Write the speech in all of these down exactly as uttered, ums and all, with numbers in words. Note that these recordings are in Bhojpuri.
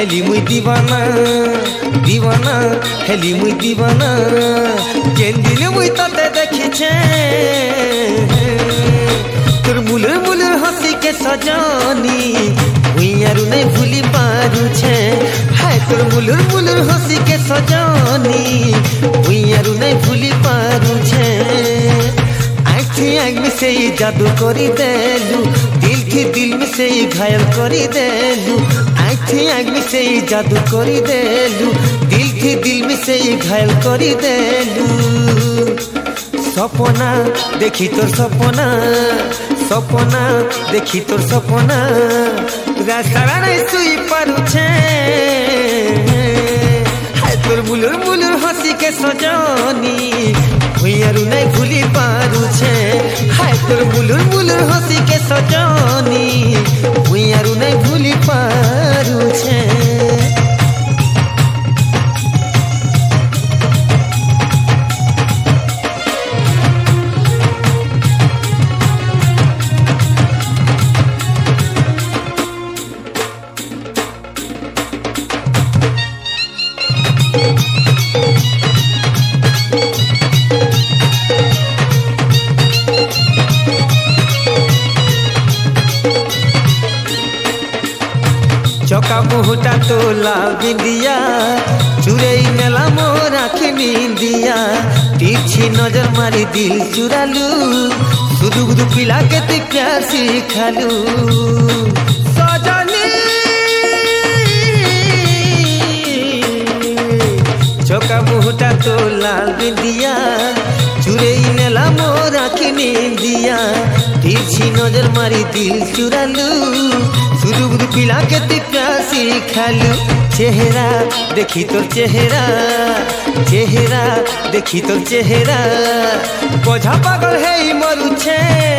हेली मुई दीवाना दीवाना हेली मुई दीवाना जेन दिन मुई तते देखिछे तोर मुलुर मुलुर हसी के सजानी मुई आरु नहीं भूली पारुछे हाय तोर मुलुर मुलुर हसी के सजानी मुई आरु नहीं भूली पारुछे आँखी आँख में से ही जादू करी देलू दिल के दिल में से ही घायल करी देलू आँखी आँख में से ही जादू करी देलू दिल के दिल में से ही घायल करी देलू सपना देखी तोर सपना सपना देखी तोर सपना रास्ता नहीं सुई पारुछे हाय तोर मुलुर मुलुर हसी के सजानी मुई आरु नहीं भूली पारुछे हाय तोर मुलुर मुलुर हसी के सजानी मुई आरु नहीं भूली पारुछे चौका मुहुटा तो लाल बिंदिया चुरे मेला मोर आँखी निंदिया तिरछी नजर मारी दिल चुरालू सुदु गुदु पिला के ती प्यार सिखालू सजनी चौका मुहुटा तो लाल बिंदिया चुरे मेला मोर आँखी निंदिया तिरछी नजर मारी दिल चुरालू सुदु गुदु पिला के ती प्यार सिखालू चेहरा देखी तोर चेहरा चेहरा देखी तोर चेहरा बोझा पागल है मरुछे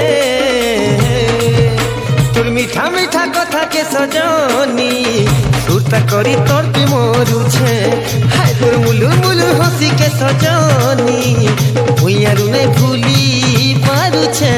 तोर मीठा मीठा कथा के सजनी सुरता करी तोर पे मरुछे हाय तोर मुलुर मुलुर हसी के सजनी मुई आरु नहीं भूली पारुछे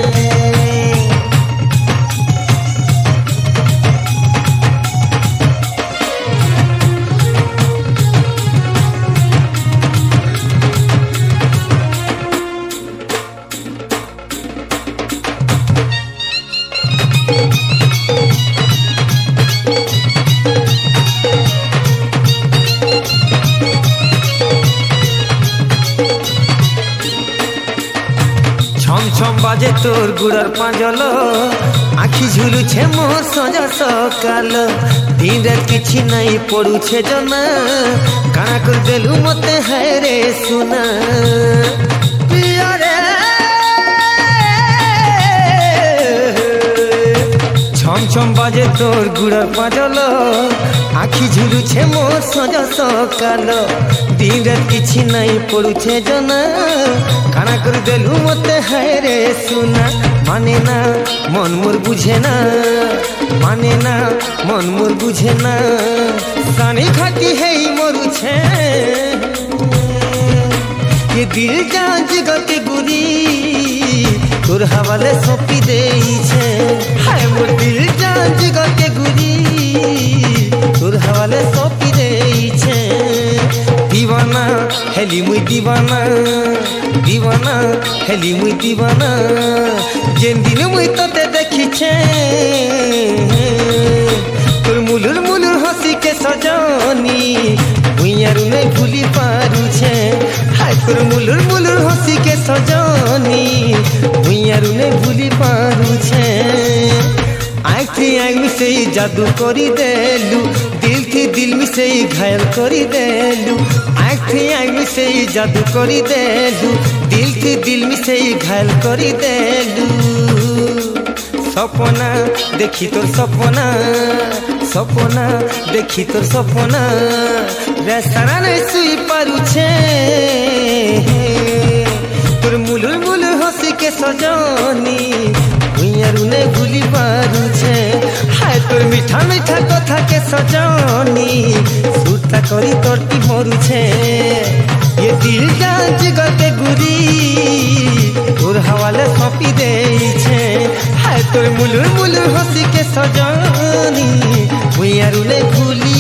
छम छम बाजे तोर गुड़र पांजल आखि झुलुछे मोर सजा सकाल दिन रात किछि नहीं पड़ुछे जना काना कर देलू मते हाय रे सुना पिया रे छम छम बाजे तोर गुड़र पांजल आखि झुलुछे मोर सजा सकाल दिन रात किछि नहीं पड़ुछे जना काना कर देलू मते हाय रे सुना माने ना मन मोर बुझे ना माने ना मन मोर बुझे ना सानी खाती है मरुछे ये दिल जान जिगते गुरी तोर हवाले सौंपी देइछे हाय मोर दिल जान जिगते गुरी तोर हवाले सौंपी देइछे दीवाना हेली मुई दीवाना दीवाना हेली मुई दीवाना जेन दिन मुई तते देखिछे तोर मुलुर मुलुर हसी के सजानी मुई आरु नहीं भूली पारुछे हाय तोर मुलुर मुलुर हसी के सजानी मुई आरु नहीं भूली पारुछे आँखी आँख में से ही जादू करी देलू दिल के दिल में से ही घायल करी देलू आँखी आँख में से ही जादू करी देलू दिल के दिल में से ही घायल करी देलू सपना देखी तोर सपना सपना देखी तोर सपना रास्ता नहीं सुई पारुछे तोर मुलुर मुलुर हसी के सजानी मुई आरु नहीं भूली पारुछे हाय तोर मीठा मीठा कथा के सजानी सुरता करी तोर ती मरुछे ये दिल जान जिगते गुरी तोर हवाले सौंपी देइछे हाय तोर मुलुर मुलुर हसी के सजानी मुई आरु नहीं भूली